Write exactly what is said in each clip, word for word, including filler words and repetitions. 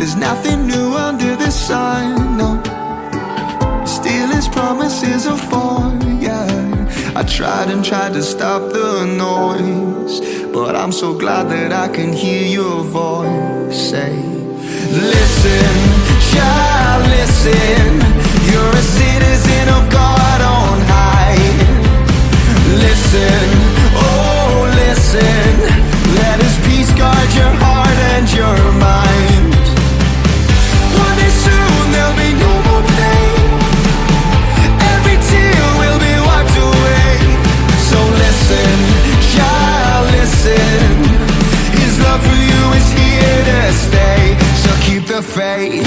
there's nothing new under the sun, no. Still his promises are for, yeah. I tried and tried to stop the noise, but I'm so glad that I can hear your voice say, listen, child, listen. You're a citizen of God on high. Listen, oh listen. Let his peace guard your heart and your mind. One day soon there'll be no more pain. Every tear will be wiped away. So listen, child, listen. His love for you is here to stay. So keep the faith.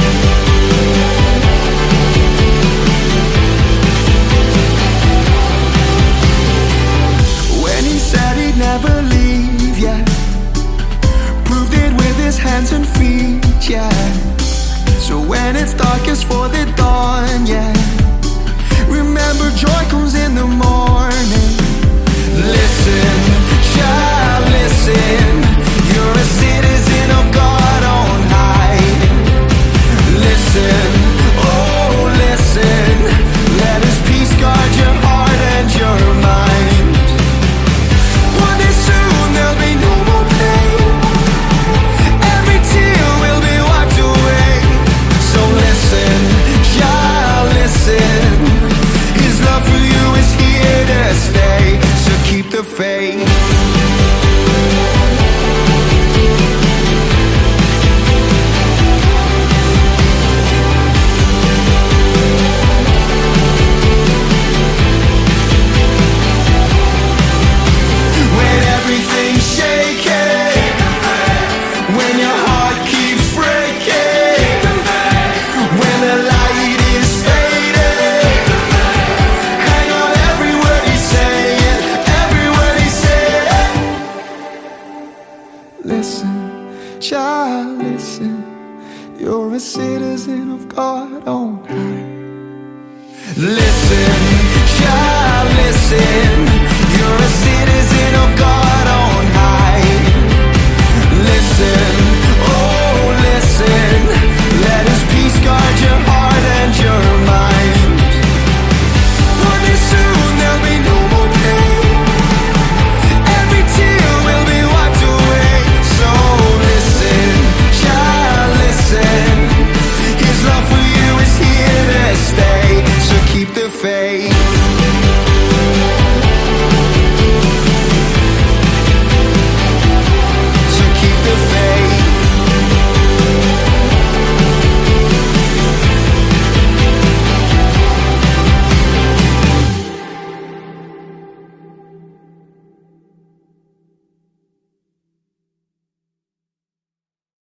When he said he'd never leave, yeah, proved it with his hands and feet, yeah. So when it's darkest for the dawn, yeah, remember joy comes in the morning. Listen, child, listen. You're a citizen of God on high. Listen, oh listen. Let his peace guard your heart and your mind. One day soon there'll be no more pain. Every tear will be wiped away. So listen, child, listen. His love for you is here to stay. So keep the faith. When everything's shaking, when your heart keeps breaking, when the light is fading, hang on every word he's saying, every word he's saying. Listen, child, listen. You're a citizen of God on high. Listen, child, listen. You're a citizen of God